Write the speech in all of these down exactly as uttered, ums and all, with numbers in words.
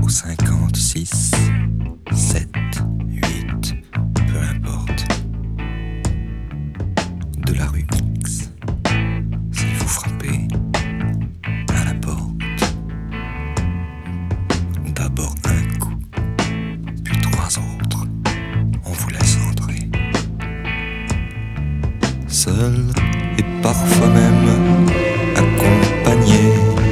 au cinquante-six, sept, huit, peu importe, de la rue X. Si vous frappez à la porte, d'abord un coup, puis trois autres, on vous laisse entrer. Seul et parfois même accompagné.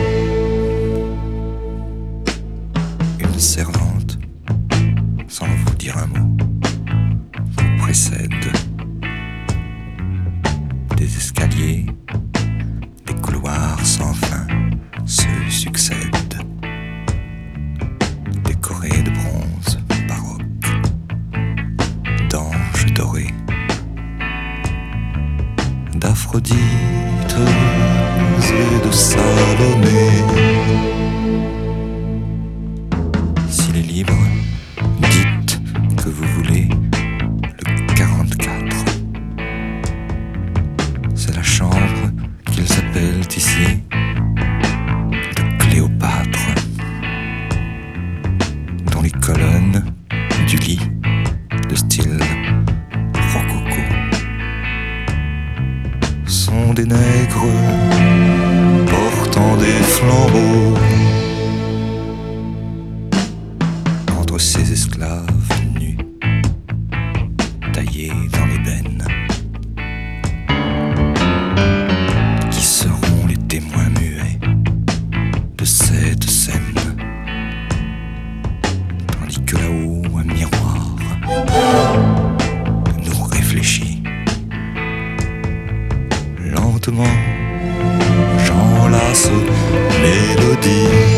Une servante, sans vous dire un mot, vous précède. Des escaliers, des couloirs sans fin se succèdent, décorés de bronze baroque, d'anges dorés, d'Aphrodite et de Salomé. S'il est libre, dites que vous voulez le quarante-quatre. C'est la chambre qu'ils appellent ici de Cléopâtre, dont les colonnes du lit de style rococo sont des nègres portant des flambeaux. Entre ces esclaves nus, taillés dans l'ébène, qui seront les témoins muets de cette scène, tandis que là-haut un miroir nous réfléchit. Lentement, j'enlace mélodie.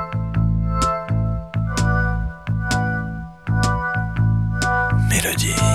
Mélodie.